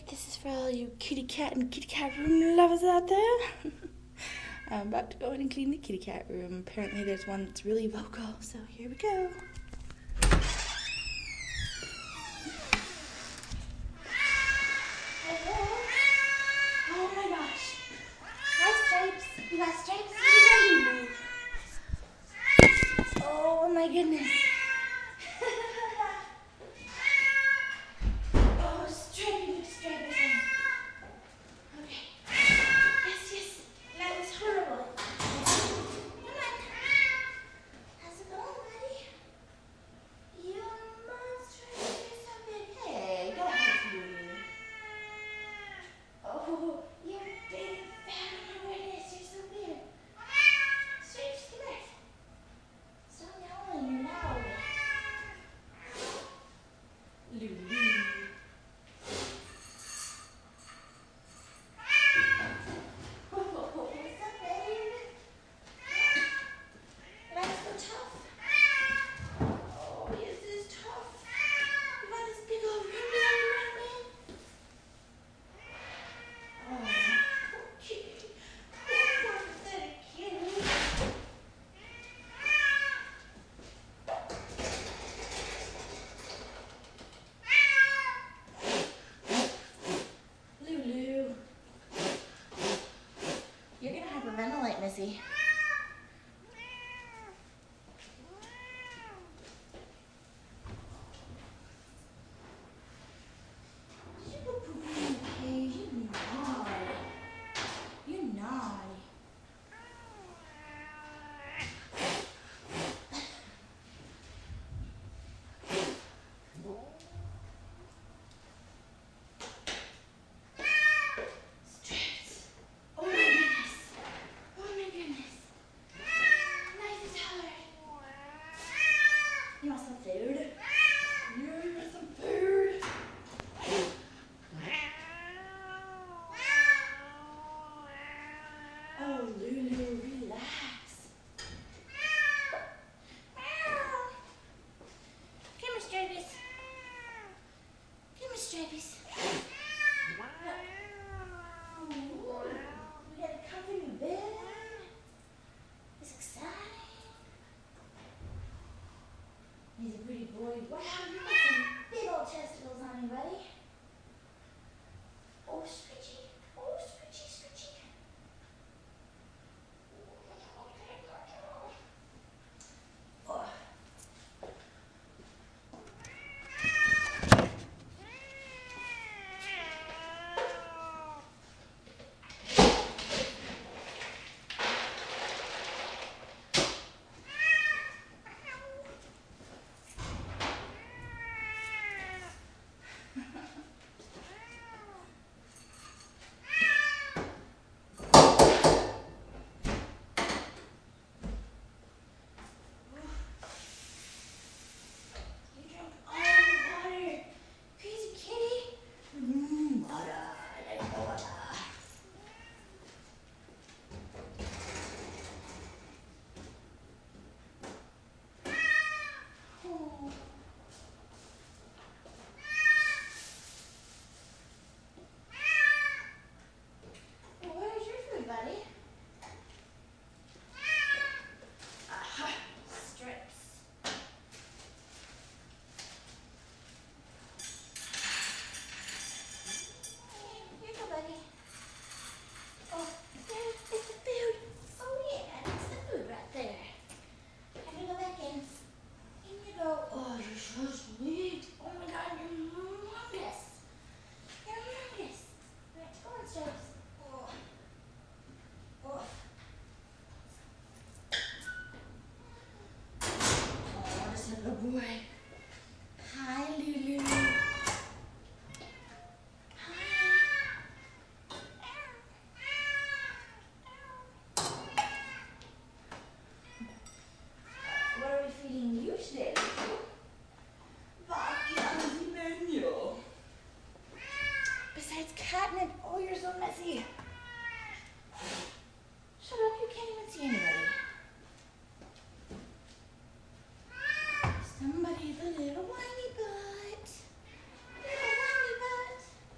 Alright, this is for all you kitty cat and kitty cat room lovers out there. I'm about to go in and clean the kitty cat room. Apparently there's one that's really vocal, so here we go. Hello? Oh my gosh. Hi, Stripes. You got Stripes? Oh my goodness. Oh, Stripey, look Stripey. Okay. Yes. That was horrible. Come on. How's it going, buddy? You monster. You're so big. Hey, don't hurt me. Oh, you're big and fat. Oh my goodness, you're so big. Stripes, come here. Stop yelling. You're loud. Lulu. What's up, babe? Life's so tough. Oh, yes, it is tough. You got this big old rumble around me. Oh, okay. Poor pathetic kitty. Lulu. You're gonna hyperventilate, Missy. Did you go pooping in the cage? You naughty. You naughty. Stress. Oh my goodness. Oh my goodness. Life is hard. You want some food? You want some food? Oh, Lulu, relax. Come here, Stripes. Come here, Stripes. We got a comfy new bed. It's exciting. He's a pretty boy. Wow, you got some big old testicles on you, buddy. Oh, scritchy. Oh, scritchy, scritchy. Oh. You drank all the water. Crazy kitty. Water. I like water. Oh. Well, where's your food, buddy? Aha. Stripes. Here you go, buddy. Oh, there's the food. Oh, yeah, that's the food right there. Have to go back in. In you go. Oh, you're so sweet. Oh my God, you're humongous. You're humongous. Right, go on, Stripes. Oh. Oh. Oh, this is a good boy. Hi, Lulu. Hi. What are we feeding you today? Vodka on the menu. Besides catnip, oh, you're so messy.